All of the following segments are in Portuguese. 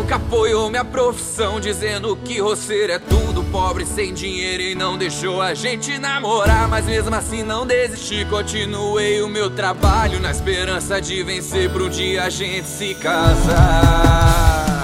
nunca apoiou minha profissão, dizendo que roceiro é tudo, pobre sem dinheiro, e não deixou a gente namorar. Mas mesmo assim não desisti, continuei o meu trabalho, na esperança de vencer pra um dia a gente se casar.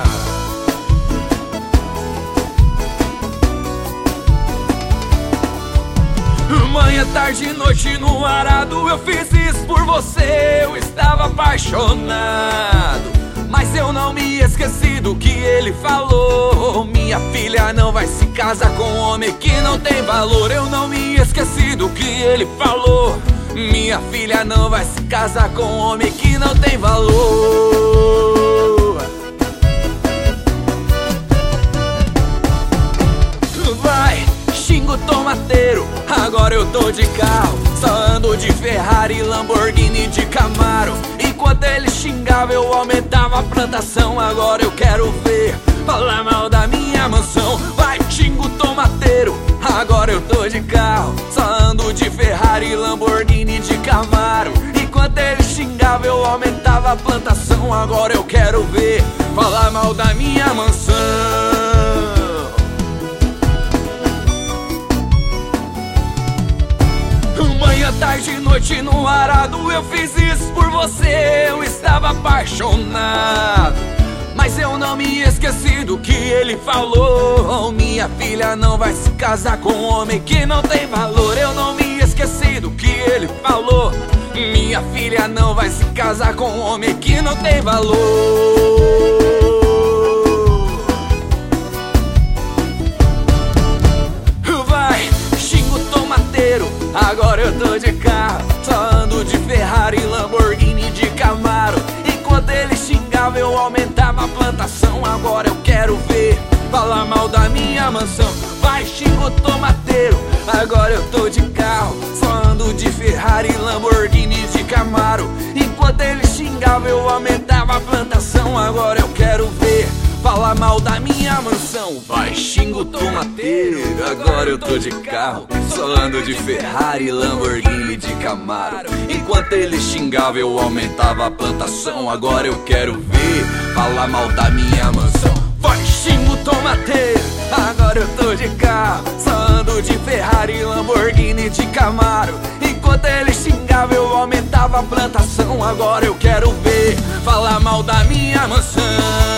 Manhã, tarde e noite no arado eu fiz isso por você, eu estava apaixonado. Mas eu não me esqueci do que ele falou: minha filha não vai se casar com um homem que não tem valor. Eu não me esqueci do que ele falou: minha filha não vai se casar com um homem que não tem valor. Vai, xingo tomateiro, agora eu tô de carro, só ando de Ferrari, Lamborghini, de Camaro. Enquanto ele xingava eu aumentava a plantação, agora eu quero ver falar mal da minha mansão. Vai, xingo tomateiro, agora eu tô de carro, só ando de Ferrari, Lamborghini, de Camaro. Enquanto ele xingava eu aumentava a plantação, agora eu quero ver falar mal da minha mansão. Manhã, tarde e noite no arado eu fiz isso por você, eu estava apaixonado. Mas eu não me esqueci do que ele falou: minha filha não vai se casar com um homem que não tem valor. Eu não me esqueci do que ele falou: minha filha não vai se casar com um homem que não tem valor. Agora eu tô de carro, só ando de Ferrari, Lamborghini, de Camaro. Enquanto ele xingava eu aumentava a plantação, agora eu quero ver falar mal da minha mansão. Vai, xingo tomateiro, agora eu tô de carro, só ando de Ferrari, Lamborghini, de Camaro. Enquanto ele xingava eu aumentava a plantação, agora eu quero ver falar mal da minha mansão. Vai, xingo tomateiro, agora eu tô de carro, só ando de Ferrari, Lamborghini, de Camaro. Enquanto ele xingava eu aumentava a plantação, agora eu quero ver falar mal da minha mansão. Vai, xingo tomateiro, agora eu tô de carro, só ando de Ferrari, Lamborghini, de Camaro. Enquanto ele xingava eu aumentava a plantação, agora eu quero ver falar mal da minha mansão.